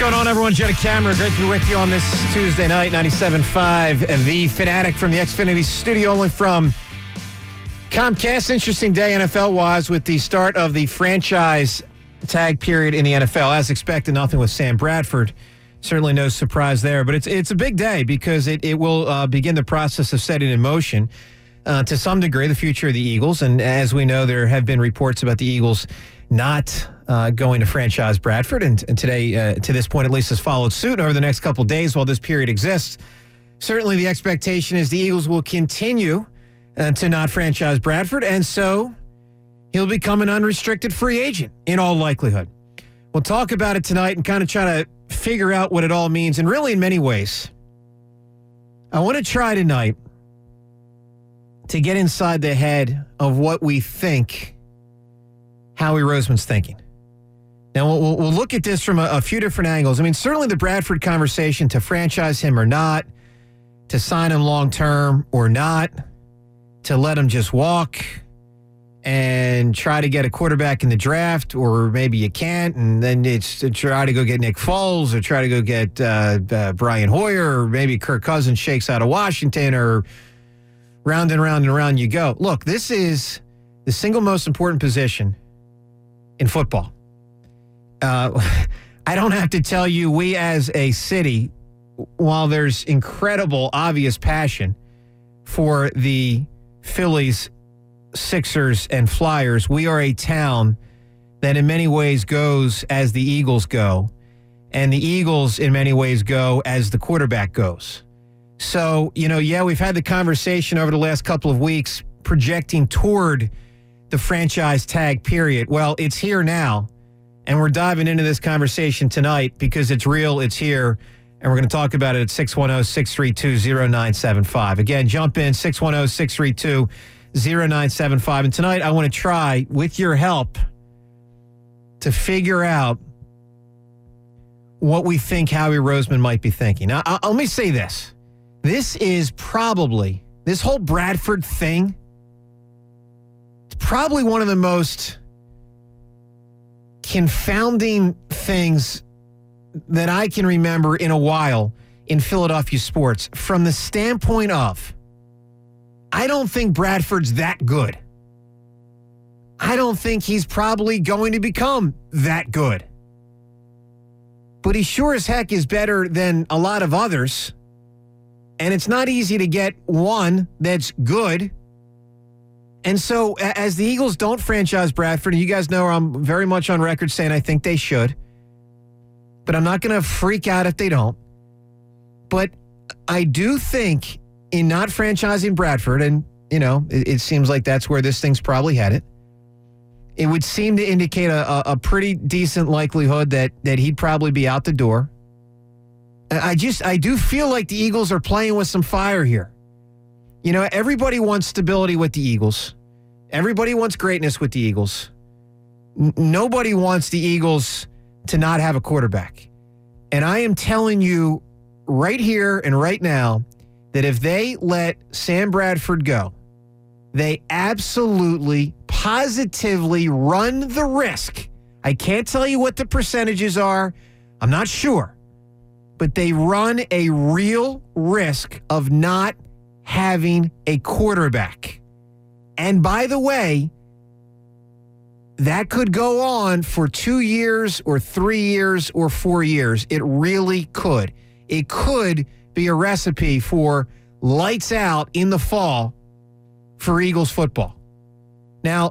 going on, everyone? Jenna Camera, great to be with you on this Tuesday night, 97.5. The Fanatic from the Xfinity studio, only from Comcast. Interesting day NFL-wise with the start of the franchise tag period in the NFL. As expected, nothing with Sam Bradford. Certainly no surprise there, but it's a big day because it will begin the process of setting in motion, to some degree, the future of the Eagles. And as we know, there have been reports about the Eagles not going to franchise Bradford, and today, to this point at least, has followed suit over the next couple of days while this period exists. Certainly the expectation is the Eagles will continue to not franchise Bradford, and so he'll become an unrestricted free agent in all likelihood. We'll talk about it tonight and kind of try to figure out what it all means, and really in many ways, I want to try tonight to get inside the head of what we think Howie Roseman's thinking. Now, we'll look at this from a few different angles. I mean, certainly the Bradford conversation, to franchise him or not, to sign him long-term or not, to let him just walk and try to get a quarterback in the draft, or maybe you can't, and then it's to try to go get Nick Foles or try to go get Brian Hoyer, or maybe Kirk Cousins shakes out of Washington, or round and round and round you go. Look, this is the single most important position in football. I don't have to tell you, we as a city, while there's incredible obvious passion for the Phillies, Sixers, and Flyers, we are a town that in many ways goes as the Eagles go, and the Eagles in many ways go as the quarterback goes. So, we've had the conversation over the last couple of weeks projecting toward the franchise tag period. Well, it's here now, and we're diving into this conversation tonight because it's real, it's here, and we're going to talk about it at 610-632-0975. Again, jump in, 610-632-0975. And tonight I want to try, with your help, to figure out what we think Howie Roseman might be thinking. Now, let me say this. This is probably, this whole Bradford thing, it's probably one of the most confounding things that I can remember in a while in Philadelphia sports, from the standpoint of, I don't think Bradford's that good. I don't think he's probably going to become that good. But he sure as heck is better than a lot of others. And it's not easy to get one that's good. And so as the Eagles don't franchise Bradford, and you guys know I'm very much on record saying I think they should, but I'm not going to freak out if they don't. But I do think in not franchising Bradford, and, it seems like that's where this thing's probably headed, it would seem to indicate a pretty decent likelihood that he'd probably be out the door. I do feel like the Eagles are playing with some fire here. Everybody wants stability with the Eagles. Everybody wants greatness with the Eagles. Nobody wants the Eagles to not have a quarterback. And I am telling you right here and right now that if they let Sam Bradford go, they absolutely, positively run the risk. I can't tell you what the percentages are. I'm not sure. But they run a real risk of not having a quarterback. And by the way, that could go on for 2 years or 3 years or 4 years. It really could. It could be a recipe for lights out in the fall for Eagles football. Now,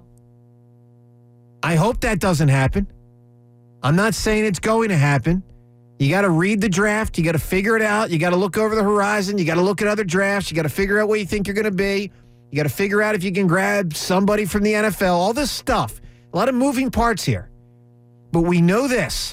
I hope that doesn't happen. I'm not saying it's going to happen. You got to read the draft. You got to figure it out. You got to look over the horizon. You got to look at other drafts. You got to figure out what you think you're going to be. You got to figure out if you can grab somebody from the NFL, all this stuff. A lot of moving parts here. But we know this.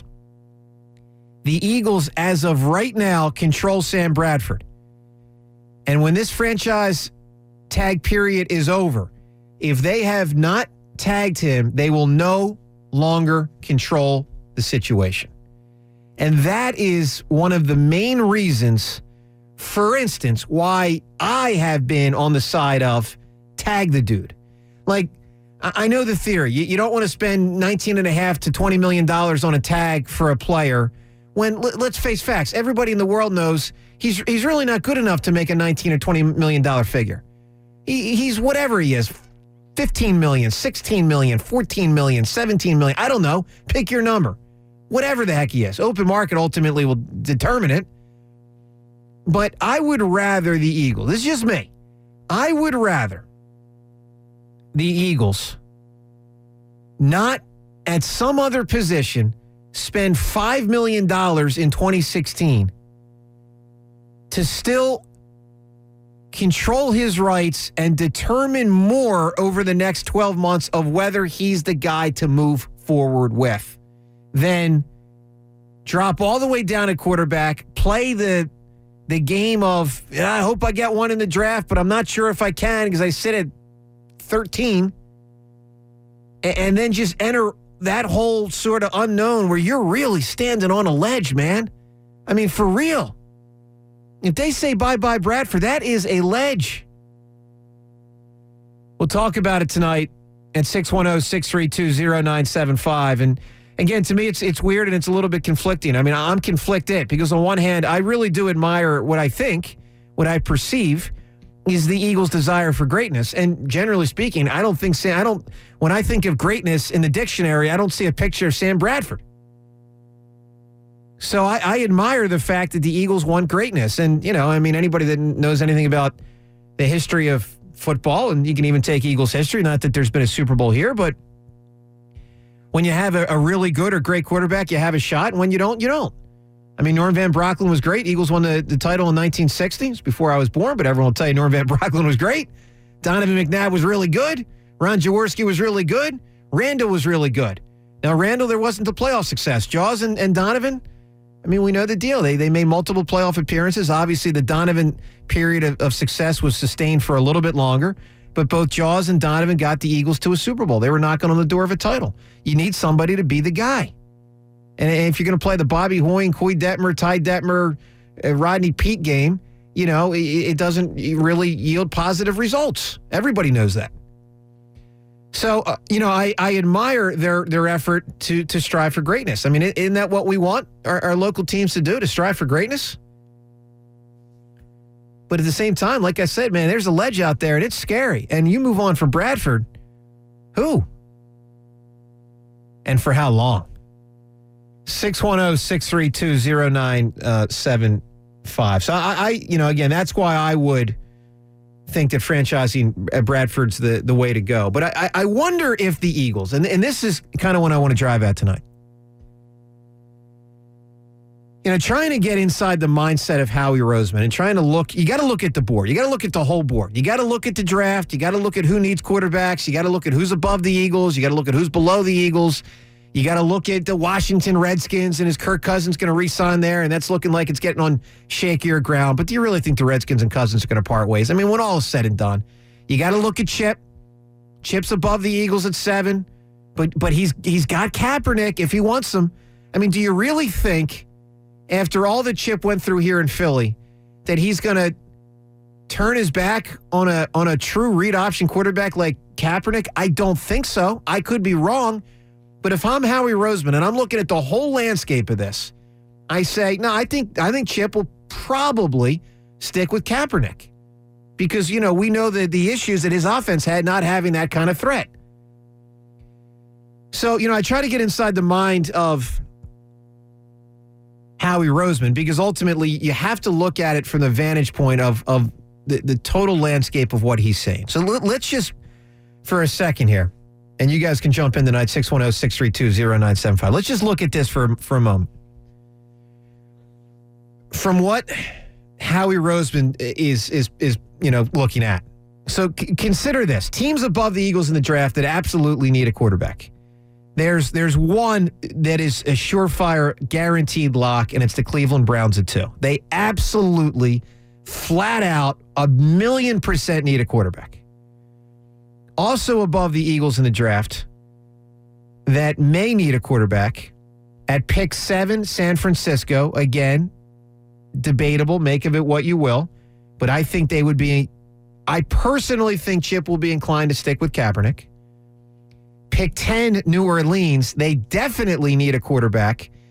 The Eagles, as of right now, control Sam Bradford. And when this franchise tag period is over, if they have not tagged him, they will no longer control the situation. And that is one of the main reasons, for instance, why I have been on the side of tag the dude. Like, I know the theory. You don't want to spend $19.5 to $20 million on a tag for a player when, let's face facts, everybody in the world knows he's really not good enough to make a $19 or $20 million figure. He's whatever he is, 15 million, 16 million, 14 million, 17 million. I don't know. Pick your number. Whatever the heck he is. Open market ultimately will determine it. But I would rather the Eagles. This is just me. I would rather the Eagles not at some other position spend $5 million in 2016 to still control his rights and determine more over the next 12 months of whether he's the guy to move forward with, then drop all the way down at quarterback, play the game of, I hope I get one in the draft, but I'm not sure if I can because I sit at 13, and then just enter that whole sort of unknown where you're really standing on a ledge, man. I mean, for real. If they say bye-bye Bradford, that is a ledge. We'll talk about it tonight at 610-632-0975. And again, to me, it's weird and it's a little bit conflicting. I mean, I'm conflicted because on one hand, I really do admire what I think, what I perceive is the Eagles' desire for greatness. And generally speaking, when I think of greatness in the dictionary, I don't see a picture of Sam Bradford. So I admire the fact that the Eagles want greatness. And, anybody that knows anything about the history of football, and you can even take Eagles history, not that there's been a Super Bowl here, but when you have a really good or great quarterback, you have a shot. And when you don't, you don't. I mean, Norm Van Brocklin was great. Eagles won the title in 1960. It was before I was born, but everyone will tell you Norm Van Brocklin was great. Donovan McNabb was really good. Ron Jaworski was really good. Randall was really good. Now, Randall, there wasn't the playoff success. Jaws and Donovan, I mean, we know the deal. They made multiple playoff appearances. Obviously, the Donovan period of success was sustained for a little bit longer, but both Jaws and Donovan got the Eagles to a Super Bowl. They were knocking on the door of a title. You need somebody to be the guy. And if you're going to play the Bobby Hoying, Coy Detmer, Ty Detmer, Rodney Peete game, it doesn't really yield positive results. Everybody knows that. So, I admire their effort to strive for greatness. I mean, isn't that what we want our local teams to do, to strive for greatness? But at the same time, like I said, man, there's a ledge out there, and it's scary. And you move on from Bradford, who? And for how long? 610-632-0975. So again, that's why I would think that franchising Bradford's the way to go. But I wonder if the Eagles, and this is kind of what I want to drive at tonight, trying to get inside the mindset of Howie Roseman and trying to you got to look at the board. You got to look at the whole board. You got to look at the draft. You got to look at who needs quarterbacks. You got to look at who's above the Eagles. You got to look at who's below the Eagles. You got to look at the Washington Redskins, and is Kirk Cousins going to re-sign there? And that's looking like it's getting on shakier ground. But do you really think the Redskins and Cousins are going to part ways? I mean, when all is said and done, you got to look at Chip. Chip's above the Eagles at 7, but he's got Kaepernick if he wants them. I mean, do you really think, after all that Chip went through here in Philly, that he's going to turn his back on a true read option quarterback like Kaepernick? I don't think so. I could be wrong. But if I'm Howie Roseman and I'm looking at the whole landscape of this, I say, no, I think Chip will probably stick with Kaepernick because, we know the issues that his offense had not having that kind of threat. So, I try to get inside the mind of Howie Roseman because ultimately you have to look at it from the vantage point of the total landscape of what he's saying. So let's just, for a second here, and you guys can jump in tonight, 610-632-0975. Let's just look at this for a moment. From what Howie Roseman is looking at. So consider this. Teams above the Eagles in the draft that absolutely need a quarterback. There's one that is a surefire guaranteed lock, and it's the Cleveland Browns at 2. They absolutely, flat out, 1,000,000% need a quarterback. Also above the Eagles in the draft that may need a quarterback at pick 7, San Francisco. Again, debatable. Make of it what you will. But I think I personally think Chip will be inclined to stick with Kaepernick. Pick 10, New Orleans. They definitely need a quarterback.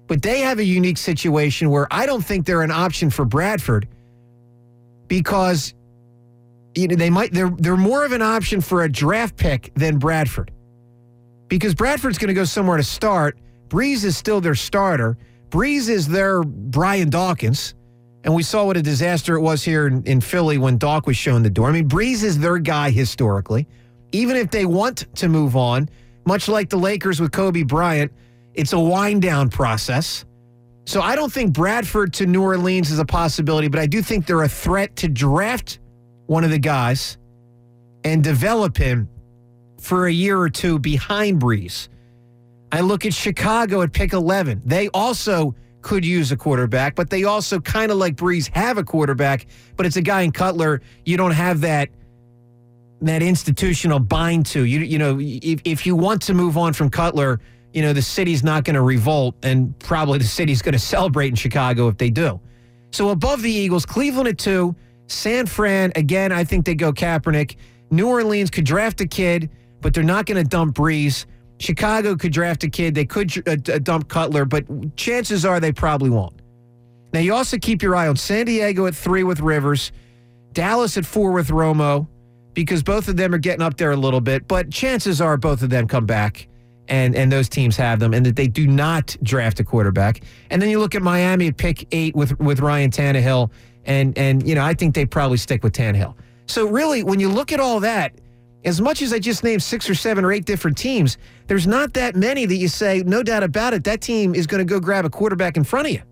But they have a unique situation where I don't think they're an option for Bradford because they're more of an option for a draft pick than Bradford. Because Bradford's going to go somewhere to start. Breeze is still their starter. Breeze is their Brian Dawkins. And we saw what a disaster it was here in Philly when Dawk was shown the door. I mean, Breeze is their guy historically. Even if they want to move on, much like the Lakers with Kobe Bryant, it's a wind-down process. So I don't think Bradford to New Orleans is a possibility, but I do think they're a threat to draft one of the guys and develop him for a year or two behind Breeze. I look at Chicago at pick 11. They also could use a quarterback, but they also kind of like Breeze have a quarterback, but it's a guy in Cutler. You don't have that institutional bind to. If you want to move on from Cutler, the city's not going to revolt, and probably the city's going to celebrate in Chicago if they do. So above the Eagles, Cleveland at 2, San Fran, again, I think they go Kaepernick. New Orleans could draft a kid, but they're not going to dump Breeze. Chicago could draft a kid. They could dump Cutler, but chances are they probably won't. Now, you also keep your eye on San Diego at 3 with Rivers, Dallas at 4 with Romo, because both of them are getting up there a little bit, but chances are both of them come back and those teams have them, and that they do not draft a quarterback. And then you look at Miami at pick 8 with Ryan Tannehill, and I think they probably stick with Tannehill. So really, when you look at all that, as much as I just named 6 or 7 or 8 different teams, there's not that many that you say, no doubt about it, that team is going to go grab a quarterback in front of you.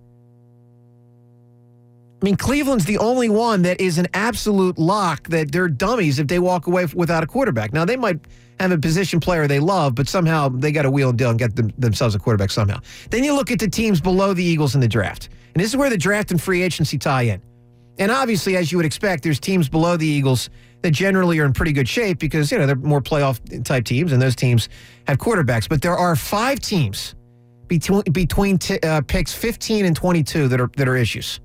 I mean, Cleveland's the only one that is an absolute lock that they're dummies if they walk away without a quarterback. Now, they might have a position player they love, but somehow they got to wheel and deal and get themselves a quarterback somehow. Then you look at the teams below the Eagles in the draft. And this is where the draft and free agency tie in. And obviously, as you would expect, there's teams below the Eagles that generally are in pretty good shape because, they're more playoff-type teams, and those teams have quarterbacks. But there are 5 teams between picks 15 and 22 that are issues.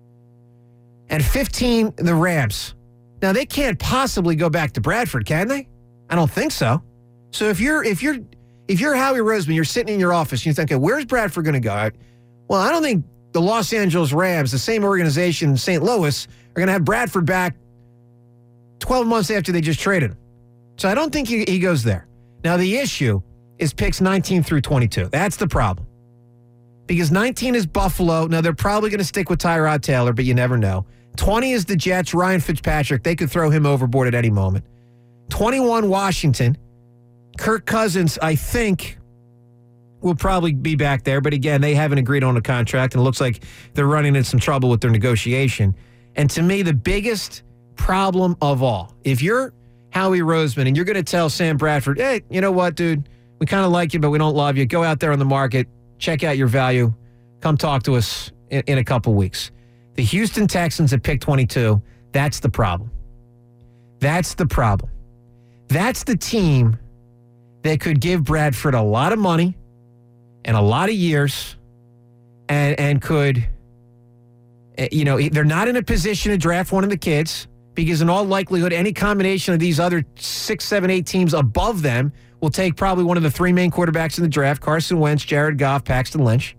And 15, the Rams. Now, they can't possibly go back to Bradford, can they? I don't think so. So if you're Howie Roseman, you're sitting in your office, and you think, okay, where's Bradford going to go? Well, I don't think the Los Angeles Rams, the same organization in St. Louis, are going to have Bradford back 12 months after they just traded him. So I don't think he goes there. Now, the issue is picks 19 through 22. That's the problem. Because 19 is Buffalo. Now, they're probably going to stick with Tyrod Taylor, but you never know. 20 is the Jets. Ryan Fitzpatrick. They could throw him overboard at any moment. 21, Washington. Kirk Cousins, I think, will probably be back there. But again, they haven't agreed on a contract, and it looks like they're running into some trouble with their negotiation. And to me, the biggest problem of all, if you're Howie Roseman and you're going to tell Sam Bradford, hey, you know what, dude, we kind of like you, but we don't love you. Go out there on the market, check out your value, come talk to us in a couple weeks. The Houston Texans at pick 22, that's the problem. That's the problem. That's the team that could give Bradford a lot of money and a lot of years and could, they're not in a position to draft one of the kids because in all likelihood, any combination of these other 6, 7, 8 teams above them will take probably one of the 3 main quarterbacks in the draft, Carson Wentz, Jared Goff, Paxton Lynch.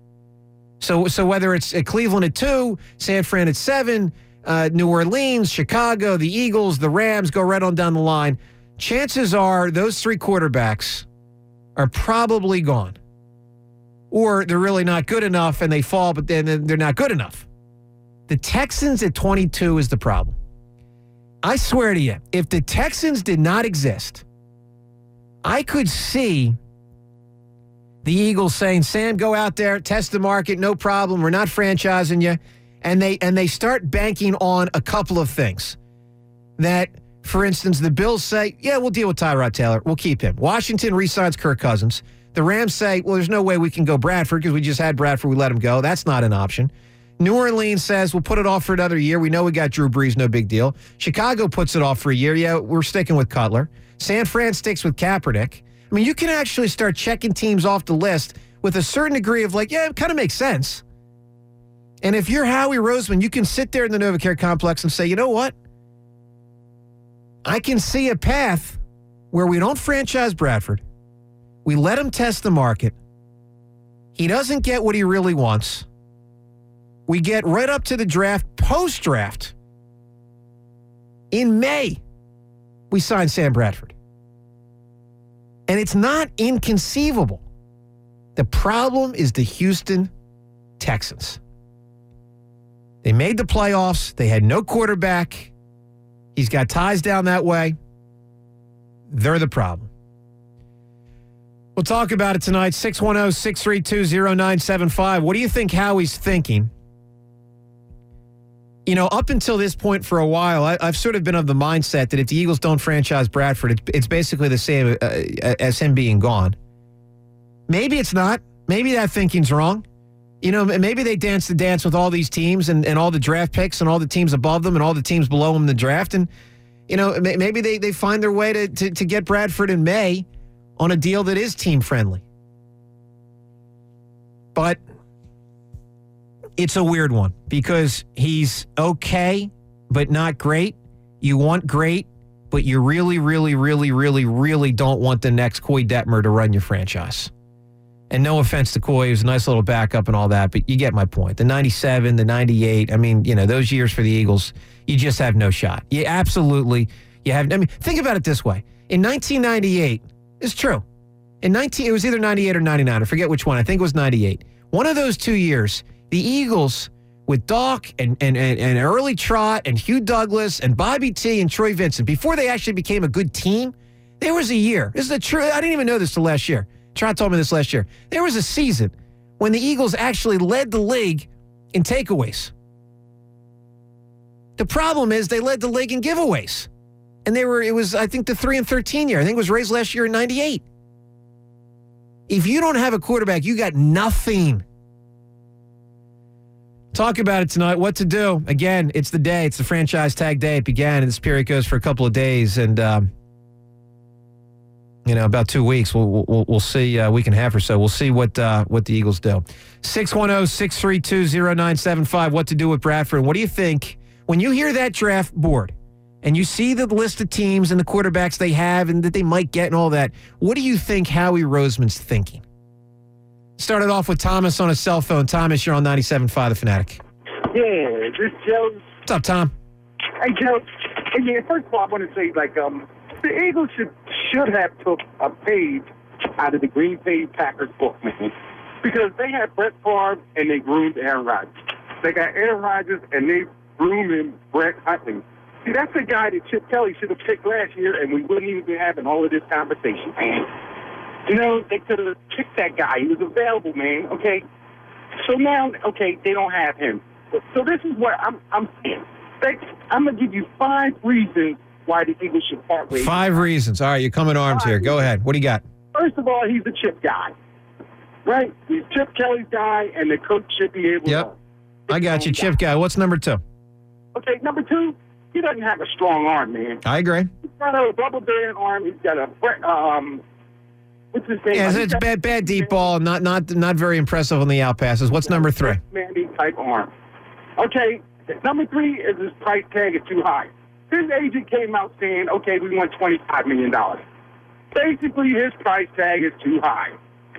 So whether it's Cleveland at 2, San Fran at 7, New Orleans, Chicago, the Eagles, the Rams, go right on down the line, chances are those 3 quarterbacks are probably gone. Or they're really not good enough and they fall, but then they're not good enough. The Texans at 22 is the problem. I swear to you, if the Texans did not exist, I could see the Eagles saying, Sam, go out there, test the market, no problem. We're not franchising you. And they start banking on a couple of things. That, for instance, the Bills say, yeah, we'll deal with Tyrod Taylor. We'll keep him. Washington re-signs Kirk Cousins. The Rams say, well, there's no way we can go Bradford because we just had Bradford. We let him go. That's not an option. New Orleans says, we'll put it off for another year. We know we got Drew Brees, no big deal. Chicago puts it off for a year. Yeah, we're sticking with Cutler. San Fran sticks with Kaepernick. I mean, you can actually start checking teams off the list with a certain degree of yeah, it kind of makes sense. And if you're Howie Roseman, you can sit there in the NovaCare complex and say, you know what? I can see a path where we don't franchise Bradford. We let him test the market. He doesn't get what he really wants. We get right up to the draft, post-draft. In May, we sign Sam Bradford. And it's not inconceivable. The problem is the Houston Texans. They made the playoffs. They had no quarterback. He's got ties down that way. They're the problem. We'll talk about it tonight. 610-632-0975. What do you think Howie's thinking? You know, up until this point for a while, I've sort of been of the mindset that if the Eagles don't franchise Bradford, it's basically the same as him being gone. Maybe it's not. Maybe that thinking's wrong. You know, maybe they dance the dance with all these teams and all the draft picks and all the teams above them and all the teams below them in the draft. And, you know, maybe they find their way to get Bradford in May on a deal that is team-friendly. But it's a weird one because he's okay, but not great. You want great, but you really, really, really, really, really don't want the next Koy Detmer to run your franchise. And no offense to Koy, he was a nice little backup and all that, but you get my point. The 97, the 98, I mean, you know, those years for the Eagles, you just have no shot. You absolutely, you have, I mean, think about it this way. In 1998, it's true. It was either 98 or 99. I forget which one. I think it was 98. One of those 2 years, the Eagles with Doc and Early Trott and Hugh Douglas and Bobby T and Troy Vincent, before they actually became a good team, there was a year. This is the truth. I didn't even know this till last year. Trott told me this last year. There was a season when the Eagles actually led the league in takeaways. The problem is they led the league in giveaways. And it was, I think, the 3-13 year. I think it was raised last year in 98. If you don't have a quarterback, you got nothing. Talk about it tonight. What to do. Again, it's the day. It's the franchise tag day. It began, and this period goes for a couple of days. And, you know, about 2 weeks, we'll see, a week and a half or so. We'll see what the Eagles do. 610-632-0975. What to do with Bradford. What do you think when you hear that draft board and you see the list of teams and the quarterbacks they have and that they might get and all that? What do you think Howie Roseman's thinking? Started off with Thomas on his cell phone. Thomas, you're on 97.5 The Fanatic. Yeah, this Joe. What's up, Tom? Hey, Joe. Hey, yeah, first of all, I want to say, the Eagles should have took a page out of the Green Bay Packers book, man. Because they had Brett Favre and they groomed Aaron Rodgers. They got Aaron Rodgers and they groomed Brett Hundley. See, that's the guy that Chip Kelly should have picked last year, and we wouldn't even be having all of this conversation, man. You know, they could have picked that guy. He was available, man. Okay. So now, okay, they don't have him. So this is what I'm saying. I'm going to give you 5 reasons why the Eagles should part ways. 5 reasons. All right, you're coming armed here. Go ahead. What do you got? First of all, he's the Chip guy. Right? He's Chip Kelly's guy, and the coach should be able to. I got you, Chip guy. What's number 2? Okay, number 2, he doesn't have a strong arm, man. I agree. He's got a rubber-band arm. He's got a what's his name? Yeah, it's bad deep ball. Not very impressive on the out passes. What's number 3? Mandy type arm. Okay, number 3 is his price tag is too high. His agent came out saying, okay, we want $25 million. Basically, his price tag is too high.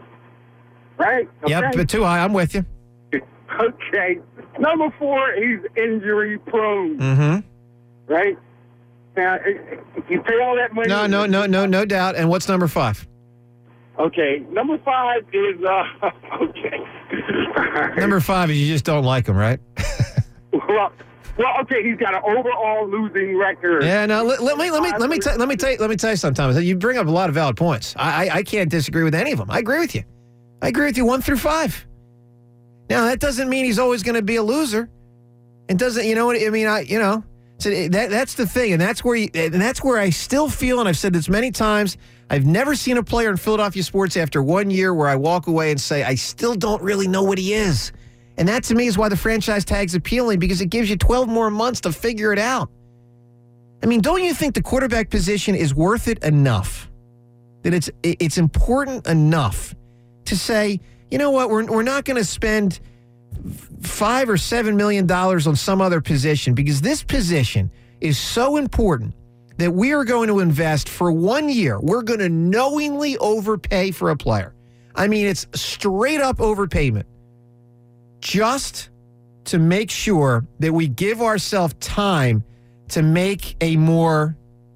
Right? Okay? Yep, but too high. I'm with you. Okay. Number 4, he's injury prone. Mm-hmm. Right? Now, you pay all that money. No doubt. And what's number 5? Okay. Number 5 is, okay. Number 5 is you just don't like him, right? Well, okay, he's got an overall losing record. Yeah, no. Let me tell you something, Thomas. You bring up a lot of valid points. I can't disagree with any of them. I agree with you. 1 through 5. Now that doesn't mean he's always going to be a loser. It doesn't. You know what I mean? So that's the thing, and that's where I still feel, and I've said this many times. I've never seen a player in Philadelphia sports after 1 year where I walk away and say I still don't really know what he is. And that, to me, is why the franchise tag's appealing, because it gives you 12 more months to figure it out. I mean, don't you think the quarterback position is worth it enough? That it's important enough to say, you know what, we're not going to spend $5 or $7 million on some other position, because this position is so important that we are going to invest for 1 year. We're going to knowingly overpay for a player. I mean, it's straight up overpayment. Just to make sure that we give ourselves time to make a more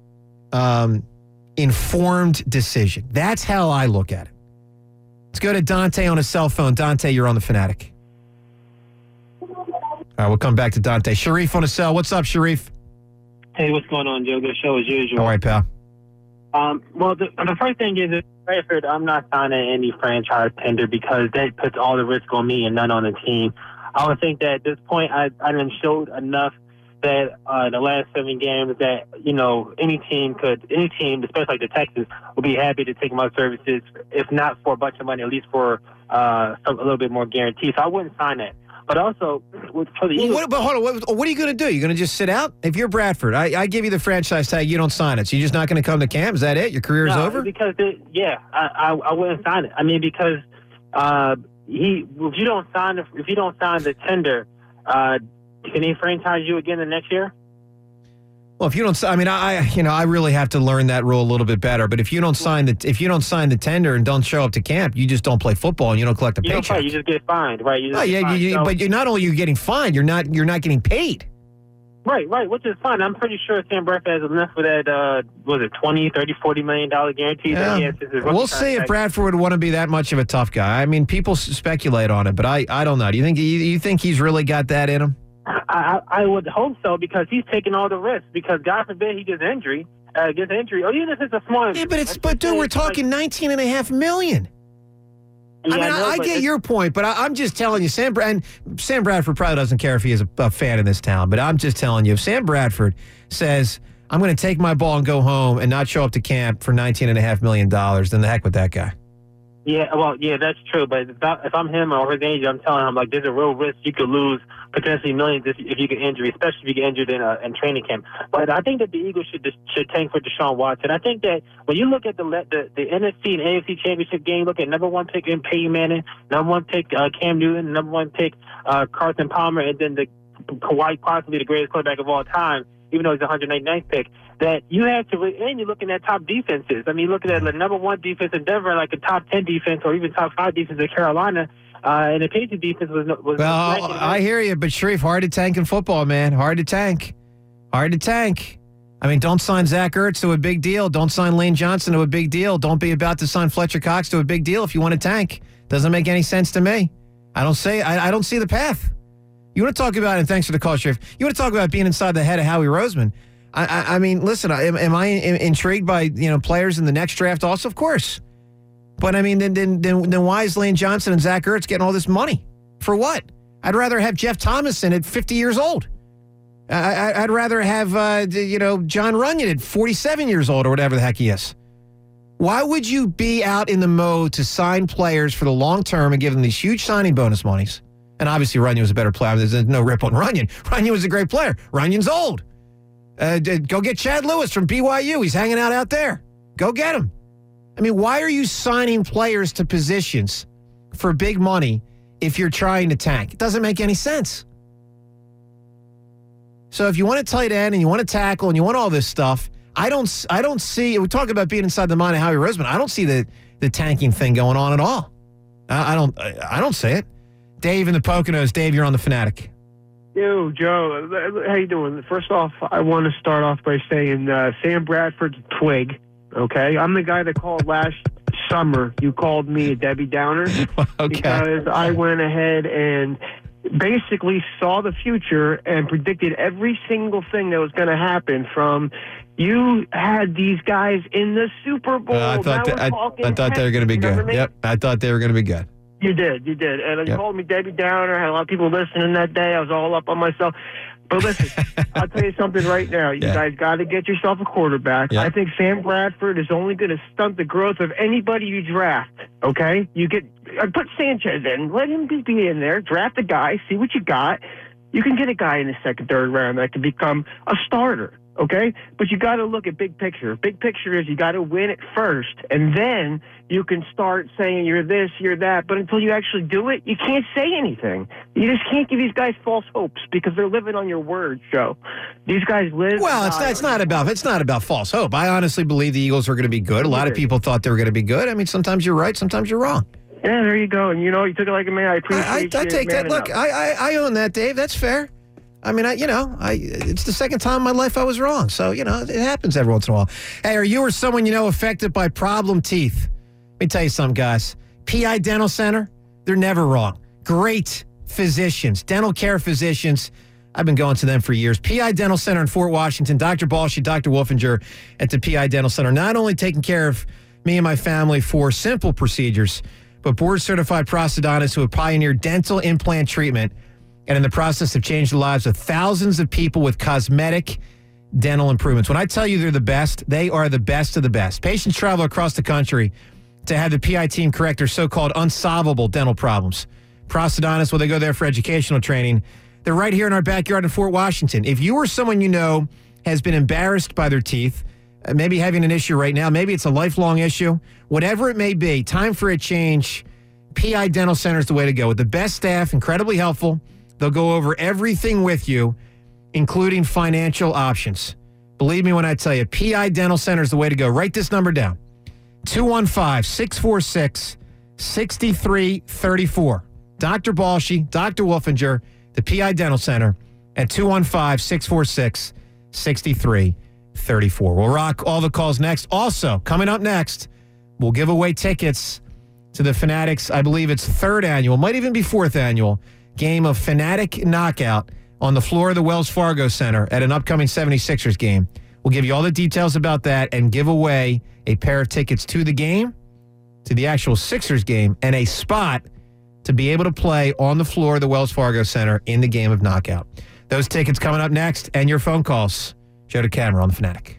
informed decision. That's how I look at it. Let's go to Dante on his cell phone. Dante, you're on the Fanatic. All right, we'll come back to Dante. Sharif on the cell. What's up, Sharif? Hey, what's going on, Joe? Good show as usual. All right, pal. Well, the first thing is, Bradford, I'm not signing any franchise tender because that puts all the risk on me and none on the team. I would think that at this point, I done showed enough that the last 7 games that, any team, especially like the Texans, will be happy to take my services, if not for a bunch of money, at least for a little bit more guarantee. So I wouldn't sign that. But also, for the Eagles... But hold on, what are you going to do? You're going to just sit out? If you're Bradford, I give you the franchise tag, you don't sign it. So you're just not going to come to camp? Is that it? Your career is over? Because, I wouldn't sign it. I mean, because if you don't sign the tender, can he franchise you again the next year? Well, if you don't, I mean, I really have to learn that rule a little bit better. But if you don't sign the tender and don't show up to camp, you just don't play football and you don't collect a paycheck. You just get fined, right? But you're not only getting fined, you're not getting paid. Right, which is fine. I'm pretty sure Sam Bradford has enough for that, was it $20, $30, $40 million guarantee? Yeah. We'll see if Bradford would want to be that much of a tough guy. I mean, people speculate on it, but I don't know. Do you think he's really got that in him? I would hope so, because he's taking all the risks. Because God forbid he gets injury, or even if it's a small. Yeah, but dude, we're talking $19.5 million. Yeah, I get your point, but I'm just telling you, Sam Bradford probably doesn't care if he is a fan in this town. But I'm just telling you, if Sam Bradford says, I'm going to take my ball and go home and not show up to camp for $19.5 million, then the heck with that guy. Yeah, well, that's true. But if I'm him or his agent, I'm telling him, there's a real risk you could lose potentially millions if you get injured, especially if you get injured in training camp. But I think that the Eagles should tank for Deshaun Watson. I think that when you look at the NFC and AFC championship game, look at number 1 pick in Peyton Manning, number 1 pick Cam Newton, number 1 pick Carson Palmer, and then Kawhi, possibly the greatest quarterback of all time, even though he's the 189th pick, that you have to, and you're looking at top defenses. I mean, looking at the number 1 defense in Denver, like a top 10 defense, or even top 5 defense in Carolina, and the Patriots defense was well, I hear you, but Sharif, hard to tank in football, man. Hard to tank. I mean, don't sign Zach Ertz to a big deal. Don't sign Lane Johnson to a big deal. Don't be about to sign Fletcher Cox to a big deal if you want to tank. Doesn't make any sense to me. I don't see the path. You want to talk about, and thanks for the call, Sharif. You want to talk about being inside the head of Howie Roseman. I mean, listen, am I intrigued by, players in the next draft also? Of course. But, I mean, then why is Lane Johnson and Zach Ertz getting all this money? For what? I'd rather have Jeff Thomas in at 50 years old. I'd rather have, John Runyon at 47 years old or whatever the heck he is. Why would you be out in the mode to sign players for the long term and give them these huge signing bonus monies? And obviously Runyon was a better player. There's no rip on Runyon. Runyon was a great player. Runyon's old. Go get Chad Lewis from BYU. He's hanging out there. Go get him. I mean, why are you signing players to positions for big money if you're trying to tank? It doesn't make any sense. So if you want a tight end and you want to tackle and you want all this stuff, I don't see. We talk about being inside the mind of Howie Roseman. I don't see the tanking thing going on at all. I don't see it. Dave in the Poconos. Dave, you're on the Fanatic. Yo, Joe, how you doing? First off, I want to start off by saying Sam Bradford's a twig, okay? I'm the guy that called last summer. You called me a Debbie Downer. Okay. Because I went ahead and basically saw the future and predicted every single thing that was going to happen from you had these guys in the Super Bowl. I thought they were going to be good. Yep, I thought they were going to be good. You did. And you called me Debbie Downer. I had a lot of people listening that day. I was all up on myself. But listen, I'll tell you something right now. You guys got to get yourself a quarterback. I think Sam Bradford is only going to stunt the growth of anybody you draft, okay? Put Sanchez in. Let him be in there. Draft a guy. See what you got. You can get a guy in the second, third round that can become a starter. Okay? But you got to look at big picture. Big picture is you got to win it first, and then you can start saying you're this, you're that. But until you actually do it, you can't say anything. You just can't give these guys false hopes because they're living on your word, Joe. These guys live. Well, it's not about false hope. I honestly believe the Eagles are going to be good. A lot of people thought they were going to be good. I mean, sometimes you're right, sometimes you're wrong. Yeah, there you go. And, you took it like a man. I appreciate I take that. Look, I own that, Dave. That's fair. I mean, it's the second time in my life I was wrong. So, it happens every once in a while. Hey, are you or someone you know affected by problem teeth? Let me tell you something, guys. PI Dental Center, they're never wrong. Great physicians, dental care physicians. I've been going to them for years. PI Dental Center in Fort Washington, Dr. Balshi, Dr. Wolfinger at the PI Dental Center, not only taking care of me and my family for simple procedures, but board-certified prosthodontists who have pioneered dental implant treatment and in the process have changed the lives of thousands of people with cosmetic dental improvements. When I tell you they're the best, they are the best of the best. Patients travel across the country to have the PI team correct their so-called unsolvable dental problems. Prosthodontists, they go there for educational training. They're right here in our backyard in Fort Washington. If you or someone you know has been embarrassed by their teeth, maybe having an issue right now, maybe it's a lifelong issue, whatever it may be, time for a change, PI Dental Center is the way to go. With the best staff, incredibly helpful. They'll go over everything with you, including financial options. Believe me when I tell you, PI Dental Center is the way to go. Write this number down. 215-646-6334. Dr. Balshi, Dr. Wolfinger, the PI Dental Center at 215-646-6334. We'll rock all the calls next. Also, coming up next, we'll give away tickets to the Fanatics, I believe it's third annual, might even be fourth annual, game of Fanatic Knockout on the floor of the Wells Fargo Center at an upcoming 76ers game. We'll give you all the details about that and give away a pair of tickets to the game, to the actual Sixers game, and a spot to be able to play on the floor of the Wells Fargo Center in the game of Knockout. Those tickets coming up next, and your phone calls. Joe DeCamera on the Fanatic.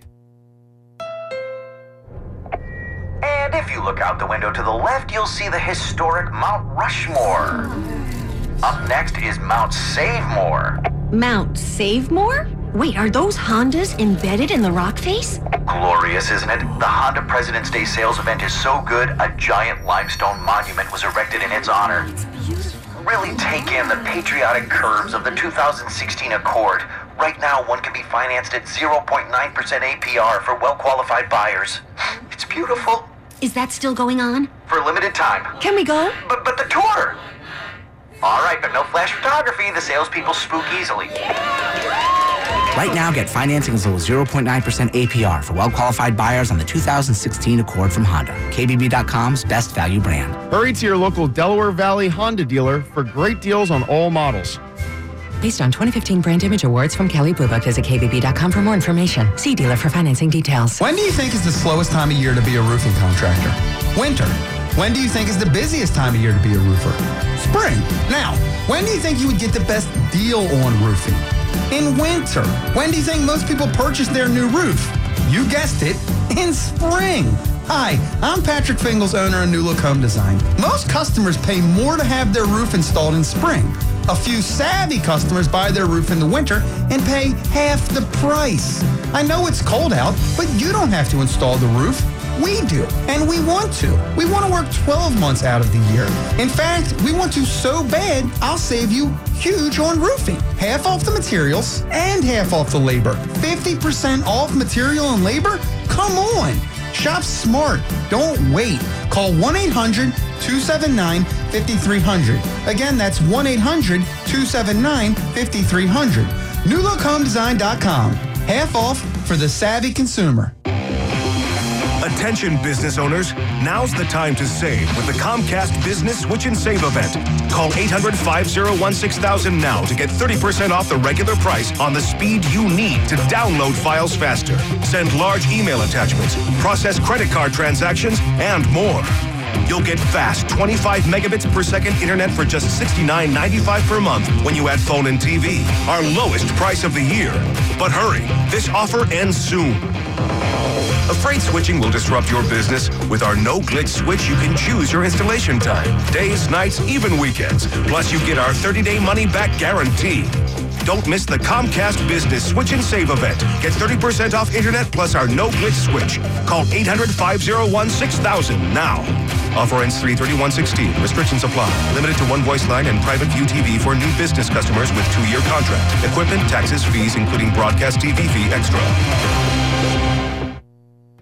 And if you look out the window to the left, you'll see the historic Mount Rushmore. Up next is Mount Savemore. Mount Savemore? Wait, are those Hondas embedded in the rock face? Glorious, isn't it? The Honda President's Day sales event is so good, a giant limestone monument was erected in its honor. Really take in the patriotic curves of the 2016 Accord. Right now, one can be financed at 0.9% APR for well-qualified buyers. It's beautiful. Is that still going on? For a limited time. Can we go? But the tour! All right, but no flash photography. The salespeople spook easily. Right now, get financing as low as 0.9% APR for well-qualified buyers on the 2016 Accord from Honda. KBB.com's best value brand. Hurry to your local Delaware Valley Honda dealer for great deals on all models. Based on 2015 Brand Image Awards from Kelley Blue Book, visit KBB.com for more information. See dealer for financing details. When do you think is the slowest time of year to be a roofing contractor? Winter. When do you think is the busiest time of year to be a roofer? Spring. Now, when do you think you would get the best deal on roofing? In winter. When do you think most people purchase their new roof? You guessed it, in spring. Hi, I'm Patrick Fingles, owner of New Look Home Design. Most customers pay more to have their roof installed in spring. A few savvy customers buy their roof in the winter and pay half the price. I know it's cold out, but you don't have to install the roof. We do, and we want to. We want to work 12 months out of the year. In fact, we want to so bad, I'll save you huge on roofing. Half off the materials and half off the labor. 50% off material and labor? Come on. Shop smart. Don't wait. Call 1-800-279-5300. Again, that's 1-800-279-5300. NewLookHomeDesign.com. Half off for the savvy consumer. Attention business owners, now's the time to save with the Comcast Business Switch and Save event. Call 800-501-6000 now to get 30% off the regular price on the speed you need to download files faster, send large email attachments, process credit card transactions, and more. You'll get fast 25 megabits per second internet for just $69.95 per month when you add phone and TV, our lowest price of the year. But hurry, this offer ends soon. Afraid switching will disrupt your business? With our no-glitch switch, you can choose your installation time. Days, nights, even weekends. Plus, you get our 30-day money-back guarantee. Don't miss the Comcast Business Switch and Save event. Get 30% off internet plus our no-glitch switch. Call 800-501-6000 now. Offer ends 3/31/16. Restrictions apply. Limited to one voice line and private view TV for new business customers with 2-year contract. Equipment, taxes, fees, including broadcast TV fee extra.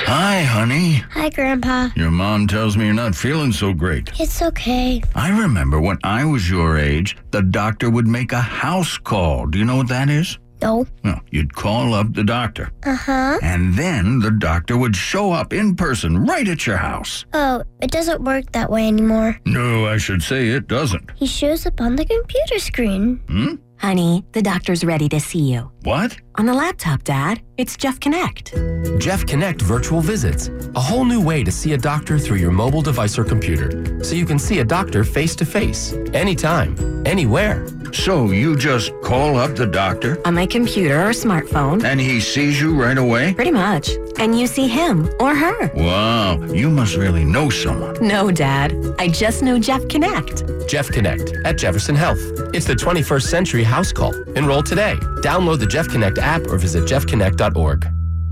Hi, honey. Hi, Grandpa. Your mom tells me you're not feeling so great. It's okay. I remember when I was your age, the doctor would make a house call. Do you know what that is? No. No, you'd call up the doctor. Uh-huh. And then the doctor would show up in person right at your house. Oh, it doesn't work that way anymore. No, I should say it doesn't. He shows up on the computer screen. Honey, the doctor's ready to see you. What? On the laptop, Dad. It's Jeff Connect. Jeff Connect Virtual Visits. A whole new way to see a doctor through your mobile device or computer. So you can see a doctor face-to-face, anytime, anywhere. So you just call up the doctor? On my computer or smartphone. And he sees you right away? Pretty much. And you see him or her. Wow, you must really know someone. No, Dad. I just know Jeff Connect. Jeff Connect at Jefferson Health. It's the 21st century house call. Enroll today. Download the Jeff Connect app or visit jeffconnect.org.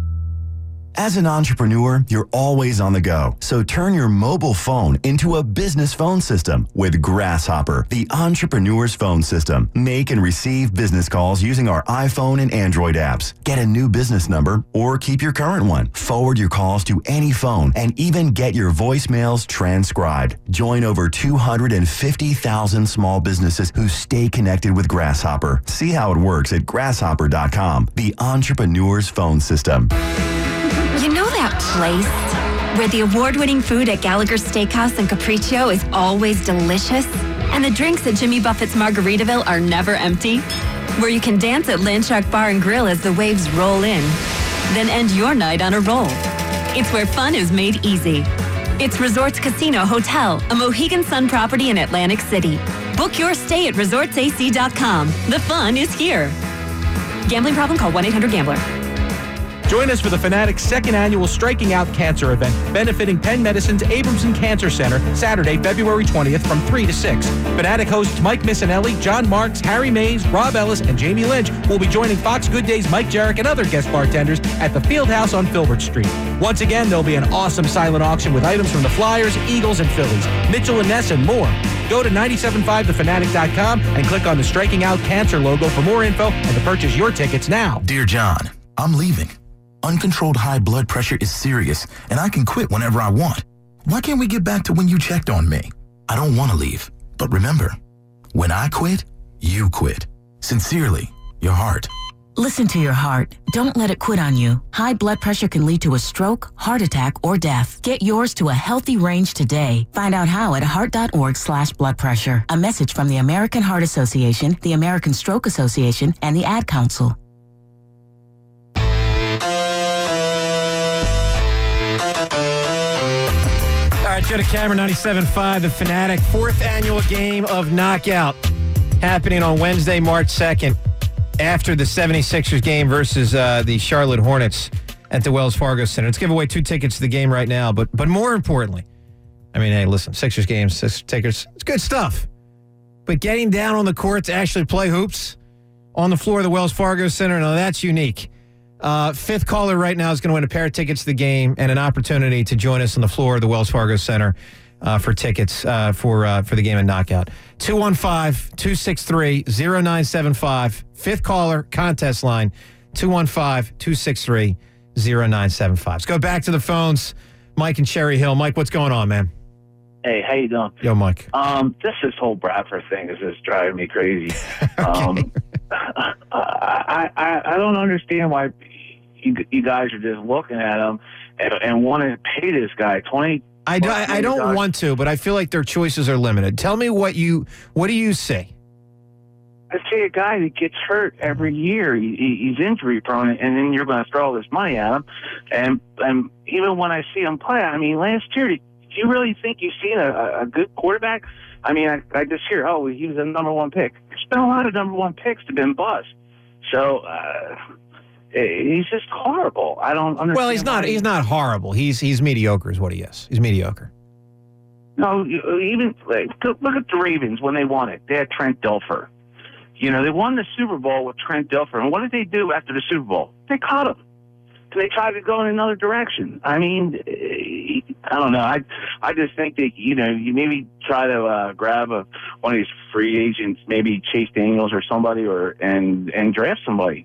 As an entrepreneur, you're always on the go. So turn your mobile phone into a business phone system with Grasshopper, the entrepreneur's phone system. Make and receive business calls using our iPhone and Android apps. Get a new business number or keep your current one. Forward your calls to any phone and even get your voicemails transcribed. Join over 250,000 small businesses who stay connected with Grasshopper. See how it works at grasshopper.com, the entrepreneur's phone system. You know that place where the award-winning food at Gallagher Steakhouse and Capriccio is always delicious? And the drinks at Jimmy Buffett's Margaritaville are never empty? Where you can dance at Landshark Bar and Grill as the waves roll in, then end your night on a roll. It's where fun is made easy. It's Resorts Casino Hotel, a Mohegan Sun property in Atlantic City. Book your stay at resortsac.com. The fun is here. Gambling problem? Call 1-800-GAMBLER. Join us for the Fanatics' second annual Striking Out Cancer event, benefiting Penn Medicine's Abramson Cancer Center, Saturday, February 20th from 3 to 6. Fanatic hosts Mike Missinelli, John Marks, Harry Mays, Rob Ellis, and Jamie Lynch will be joining Fox Good Days' Mike Jarek and other guest bartenders at the Fieldhouse on Filbert Street. Once again, there'll be an awesome silent auction with items from the Flyers, Eagles, and Phillies, Mitchell and Ness, and more. Go to 975thefanatic.com and click on the Striking Out Cancer logo for more info and to purchase your tickets now. Dear John, I'm leaving. Uncontrolled high blood pressure is serious, and I can quit whenever I want. Why can't we get back to when you checked on me? I don't want to leave, but remember, when I quit, you quit. Sincerely, your heart. Listen to your heart. Don't let it quit on you. High blood pressure can lead to a stroke, heart attack, or death. Get yours to a healthy range today. Find out how at heart.org/blood pressure. A message from the American Heart Association, the American Stroke Association, and the Ad Council. All right, Joe DeCamera, 97.5, The Fanatic, 4th annual game of Knockout, happening on Wednesday, March 2nd, after the 76ers game versus the Charlotte Hornets at the Wells Fargo Center. Let's give away 2 tickets to the game right now, but more importantly, I mean, hey, listen, Sixers games, Sixers tickets, it's good stuff. But getting down on the court to actually play hoops on the floor of the Wells Fargo Center, now that's unique. 5th caller right now is going to win a pair of tickets to the game and an opportunity to join us on the floor of the Wells Fargo Center for tickets for the game of Knockout. 215-263-0975. 5th caller, contest line, 215-263-0975. Let's go back to the phones. Mike in Cherry Hill. Mike, what's going on, man? Hey, how you doing? Yo, Mike. This whole Bradford thing is just driving me crazy. I don't understand why you guys are just looking at him and want to pay this guy $20. I don't want to, but I feel like their choices are limited. Tell me what do you see? I see a guy that gets hurt every year. He's injury prone, and then you're going to throw all this money at him. And even when I see him play, I mean, last year, do you really think you've seen a good quarterback? I mean, I just hear, he was a number 1 pick. There's been a lot of number 1 picks that have been bust. So he's just horrible. I don't understand. Well, he's not horrible. He's mediocre is what he is. He's mediocre. No, even look at the Ravens when they won it. They had Trent Dilfer. You know, they won the Super Bowl with Trent Dilfer. And what did they do after the Super Bowl? They caught him. They tried to go in another direction. I mean, I don't know. I just think that, you maybe try to grab one of these free agents, maybe Chase Daniels or somebody, and draft somebody.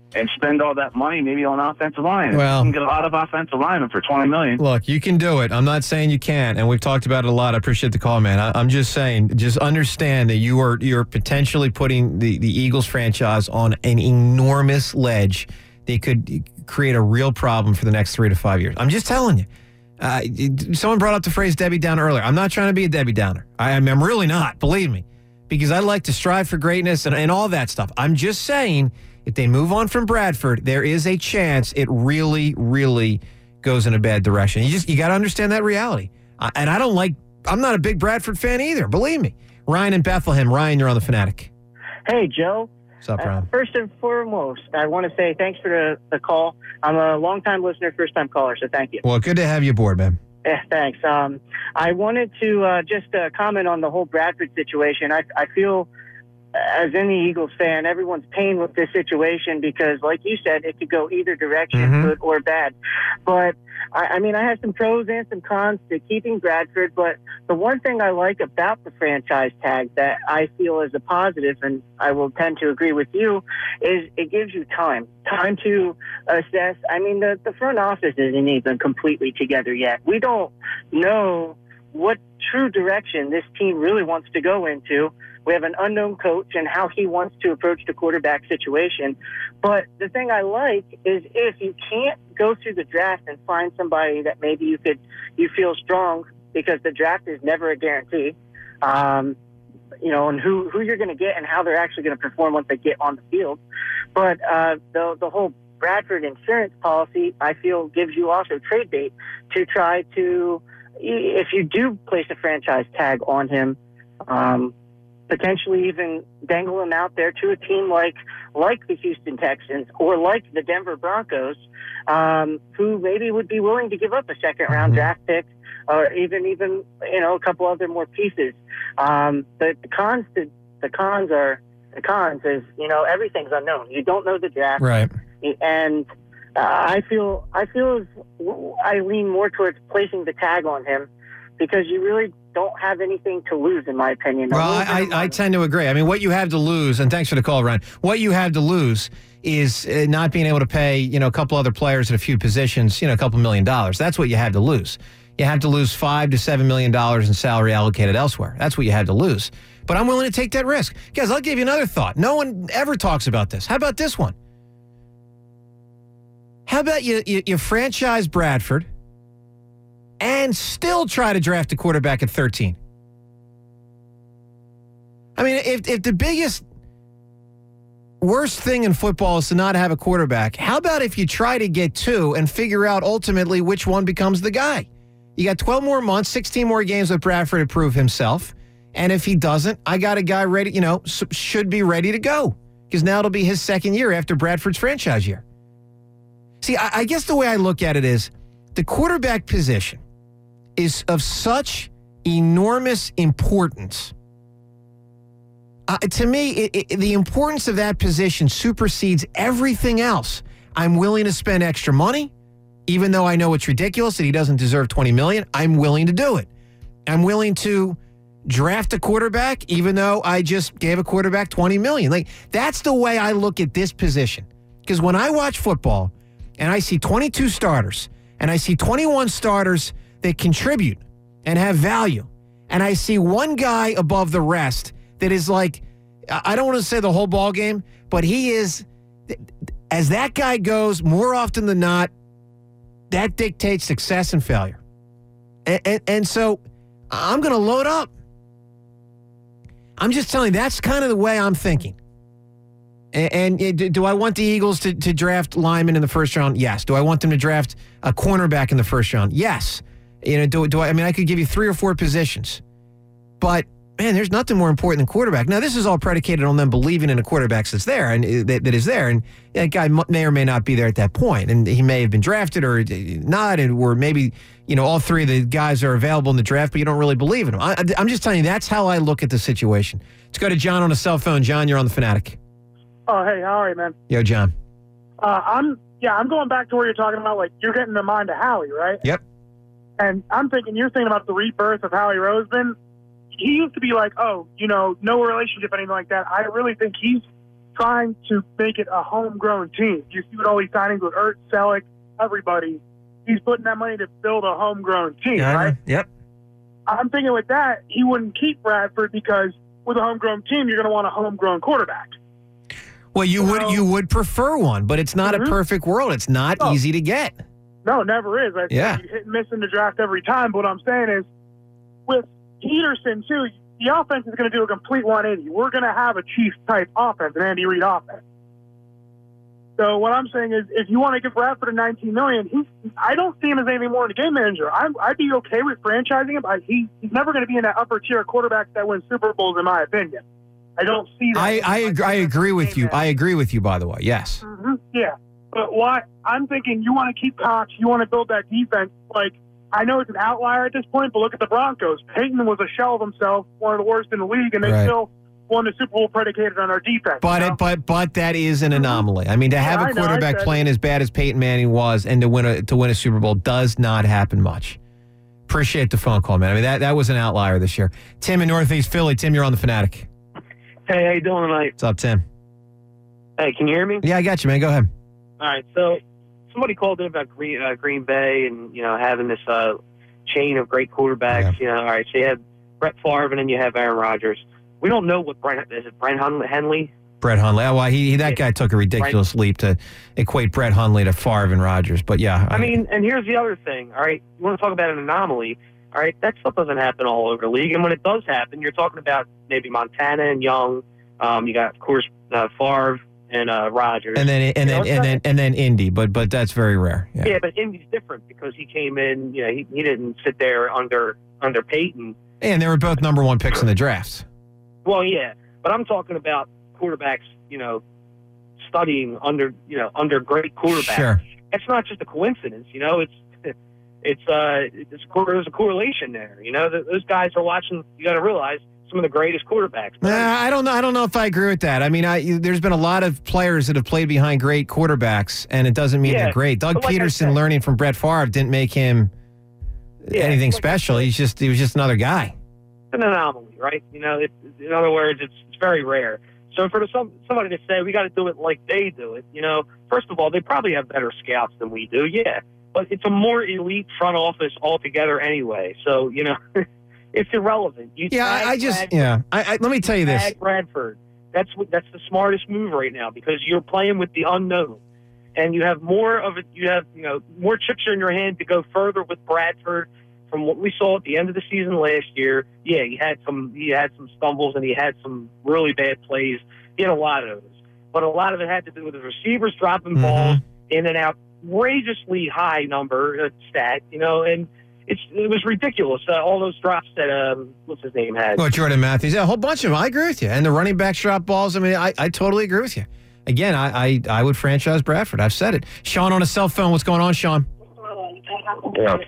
and spend all that money maybe on offensive line. Well, you can get a lot of offensive linemen for $20 million. Look, you can do it. I'm not saying you can't, and we've talked about it a lot. I appreciate the call, man. I'm just saying, just understand that you're potentially putting the Eagles franchise on an enormous ledge that could create a real problem for the next 3 to 5 years. I'm just telling you. Someone brought up the phrase Debbie Downer earlier. I'm not trying to be a Debbie Downer. I'm really not, believe me, because I like to strive for greatness and all that stuff. I'm just saying, if they move on from Bradford, there is a chance it really, really goes in a bad direction. You got to understand that reality. And I'm not a big Bradford fan either, believe me. Ryan in Bethlehem. Ryan, you're on the Fanatic. Hey, Joe. What's up, Ryan? First and foremost, I want to say thanks for the call. I'm a long-time listener, first-time caller, so thank you. Well, good to have you aboard, man. Yeah, thanks. I wanted to just comment on the whole Bradford situation. I feel, as any Eagles fan, everyone's pain with this situation because, like you said, it could go either direction, good or bad. But, I mean, I have some pros and some cons to keeping Bradford, but the one thing I like about the franchise tag that I feel is a positive, and I will tend to agree with you, is it gives you time to assess. I mean, the front office isn't even completely together yet. We don't know what true direction this team really wants to go into. We have an unknown coach and how he wants to approach the quarterback situation. But the thing I like is if you can't go through the draft and find somebody that maybe you feel strong, because the draft is never a guarantee, and who you're going to get and how they're actually going to perform once they get on the field. But the whole Bradford insurance policy, I feel, gives you also trade bait to try to, if you do place a franchise tag on him, potentially even dangle him out there to a team like the Houston Texans or like the Denver Broncos, who maybe would be willing to give up a second-round draft pick or even a couple other more pieces. But the cons is everything's unknown. You don't know the draft, right? And I feel I lean more towards placing the tag on him because you really don't have anything to lose, in my opinion. Well, I tend to agree. I mean, what you have to lose, and thanks for the call, Ryan, what you have to lose is not being able to pay, a couple other players at a few positions, a couple $1 million. That's what you have to lose. You have to lose $5 to $7 million in salary allocated elsewhere. That's what you have to lose. But I'm willing to take that risk. Guys, I'll give you another thought. No one ever talks about this. How about this one? How about you franchise Bradford and still try to draft a quarterback at 13? I mean, if the biggest, worst thing in football is to not have a quarterback, how about if you try to get two and figure out ultimately which one becomes the guy? You got 12 more months, 16 more games with Bradford to prove himself. And if he doesn't, I got a guy ready, should be ready to go. Because now it'll be his second year after Bradford's franchise year. See, I guess the way I look at it is the quarterback position is of such enormous importance. To me, the importance of that position supersedes everything else. I'm willing to spend extra money, even though I know it's ridiculous that he doesn't deserve $20 million. I'm willing to do it. I'm willing to draft a quarterback, even though I just gave a quarterback $20 million. Like, that's the way I look at this position. Because when I watch football and I see 22 starters and I see 21 starters that contribute and have value, and I see one guy above the rest that is like, I don't want to say the whole ball game, but he is, as that guy goes, more often than not, that dictates success and failure. And so I'm going to load up. I'm just telling you, that's kind of the way I'm thinking. And do I want the Eagles to draft linemen in the first round? Yes. Do I want them to draft a cornerback in the first round? Yes. Do I? I mean, I could give you 3 or 4 positions, but man, there's nothing more important than quarterback. Now, this is all predicated on them believing in a quarterback that's there and that is there, and that guy may or may not be there at that point, and he may have been drafted or not, or maybe all 3 of the guys are available in the draft, but you don't really believe in them. I'm just telling you, that's how I look at the situation. Let's go to John on a cell phone. John, you're on the Fanatic. Oh, hey, how are you, man? Yo, John. I'm going back to where you're talking about, like, you're getting the mind of Howie, right? Yep. And I'm thinking, you're thinking about the rebirth of Howie Roseman. He used to be like, no relationship, anything like that. I really think he's trying to make it a homegrown team. You see what all these signings with Ertz, Selleck, everybody. He's putting that money to build a homegrown team, right? Yep. I'm thinking with that, he wouldn't keep Bradford because with a homegrown team, you're going to want a homegrown quarterback. Well, you would prefer one, but it's not a perfect world. It's not easy to get. No, it never is. You hit and miss in the draft every time. But what I'm saying is, with Peterson, too, the offense is going to do a complete 180. We're going to have a Chiefs-type offense, an Andy Reid offense. So what I'm saying is, if you want to give Bradford a $19 million, I don't see him as anything more than a game manager. I'd be okay with franchising him, but he's never going to be in that upper tier quarterback that wins Super Bowls, in my opinion. I don't see that. I agree with you. I agree with you, by the way. Yes. Mm-hmm. Yeah. But I'm thinking, you want to keep Cox, you want to build that defense. Like, I know it's an outlier at this point, but look at the Broncos. Peyton was a shell of himself, one of the worst in the league, and they still won the Super Bowl predicated on our defense. But that is an anomaly. I mean, to have a quarterback playing as bad as Peyton Manning was and to win a Super Bowl does not happen much. Appreciate the phone call, man. I mean, that was an outlier this year. Tim in Northeast Philly. Tim, you're on the Fanatic. Hey, how you doing tonight? What's up, Tim? Hey, can you hear me? Yeah, I got you, man. Go ahead. All right, so somebody called in about Green Bay and, having this chain of great quarterbacks. Yeah. All right, so you have Brett Favre and then you have Aaron Rodgers. We don't know what Brett Hundley? Brett Hundley. Oh, well, that guy took a ridiculous leap to equate Brett Hundley to Favre and Rodgers. But, yeah. I mean, and here's the other thing, all right? You want to talk about an anomaly, all right? That stuff doesn't happen all over the league. And when it does happen, you're talking about maybe Montana and Young. You got, of course, Favre and Rodgers. And then Indy, but that's very rare. Yeah, but Indy's different because he came in, he didn't sit there under Peyton. And they were both number one picks in the drafts. Well, yeah, but I'm talking about quarterbacks, studying under great quarterbacks. Sure. It's not just a coincidence, there's a correlation there. Those guys are watching. You got to realize some of the greatest quarterbacks. I don't know if I agree with that. I mean, there's been a lot of players that have played behind great quarterbacks, and it doesn't mean they're great. Doug Peterson learning from Brett Favre didn't make him anything special. He was just another guy. It's an anomaly, right? In other words, it's very rare. So for somebody to say we got to do it like they do it, first of all, they probably have better scouts than we do, but it's a more elite front office altogether anyway. So it's irrelevant. Let me tell you this. Bradford. That's the smartest move right now because you're playing with the unknown, and you have more of it. You have more chips in your hand to go further with Bradford. From what we saw at the end of the season last year, he had some stumbles and he had some really bad plays. He had a lot of those, but a lot of it had to do with the receivers dropping balls in an outrageously high number stat. And it was ridiculous. All those drops that what's his name had. Well, Jordan Matthews, a whole bunch of them. I agree with you. And the running backs drop balls. I mean, I totally agree with you. Again, I would franchise Bradford. I've said it. Sean on a cell phone. What's going on, Sean? Yeah.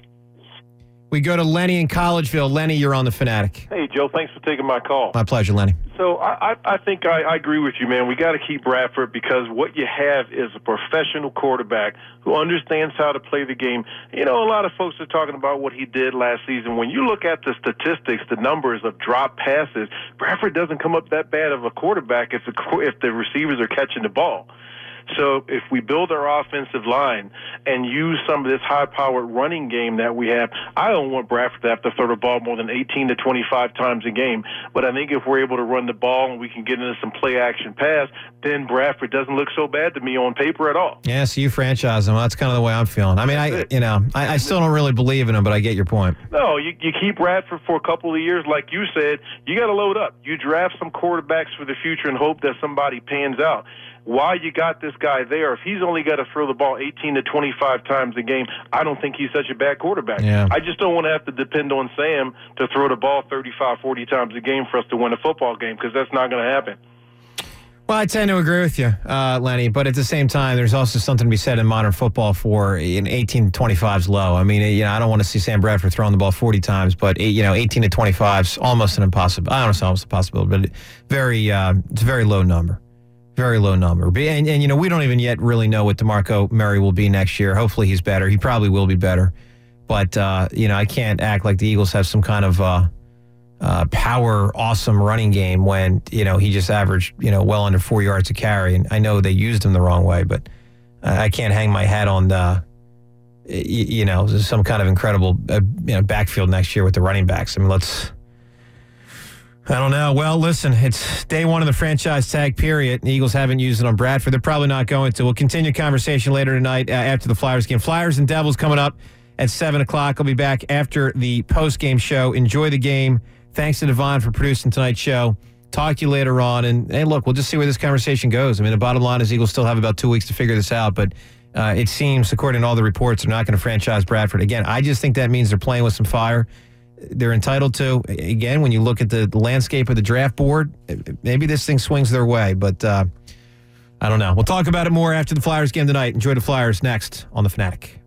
We go to Lenny in Collegeville. Lenny, you're on the Fanatic. Hey, Joe. Thanks for taking my call. My pleasure, Lenny. So I think I agree with you, man. We got to keep Bradford because what you have is a professional quarterback who understands how to play the game. A lot of folks are talking about what he did last season. When you look at the statistics, the numbers of drop passes, Bradford doesn't come up that bad of a quarterback if the receivers are catching the ball. So if we build our offensive line and use some of this high-powered running game that we have, I don't want Bradford to have to throw the ball more than 18 to 25 times a game. But I think if we're able to run the ball and we can get into some play-action pass, then Bradford doesn't look so bad to me on paper at all. Yeah, so you franchise him. That's kind of the way I'm feeling. I mean, I still don't really believe in him, but I get your point. No, you keep Bradford for a couple of years. Like you said, you got to load up. You draft some quarterbacks for the future and hope that somebody pans out. While you got this guy there, if he's only got to throw the ball 18 to 25 times a game, I don't think he's such a bad quarterback. Yeah. I just don't want to have to depend on Sam to throw the ball 35, 40 times a game for us to win a football game because that's not going to happen. Well, I tend to agree with you, Lenny, but at the same time, there's also something to be said in modern football for 18 to 25 is low. I mean, I don't want to see Sam Bradford throwing the ball 40 times, but 18 to 25 is almost an impossibility. I don't know if it's almost a possibility, but it's a very low number. Very low number. And we don't even yet really know what DeMarco Murray will be next year. Hopefully he's better. He probably will be better. But, I can't act like the Eagles have some kind of power, awesome running game when, he just averaged, well under 4 yards a carry. And I know they used him the wrong way, but I can't hang my hat on, some kind of incredible, backfield next year with the running backs. I mean, I don't know. Well, listen, it's day one of the franchise tag period. The Eagles haven't used it on Bradford. They're probably not going to. We'll continue conversation later tonight after the Flyers game. Flyers and Devils coming up at 7 o'clock. I'll be back after the post-game show. Enjoy the game. Thanks to Devon for producing tonight's show. Talk to you later on. And, hey, look, we'll just see where this conversation goes. I mean, the bottom line is Eagles still have about 2 weeks to figure this out. But it seems, according to all the reports, they're not going to franchise Bradford. Again, I just think that means they're playing with some fire. They're entitled to. Again, when you look at the landscape of the draft board, maybe this thing swings their way. But I don't know. We'll talk about it more after the Flyers game tonight. Enjoy the Flyers next on The Fanatic.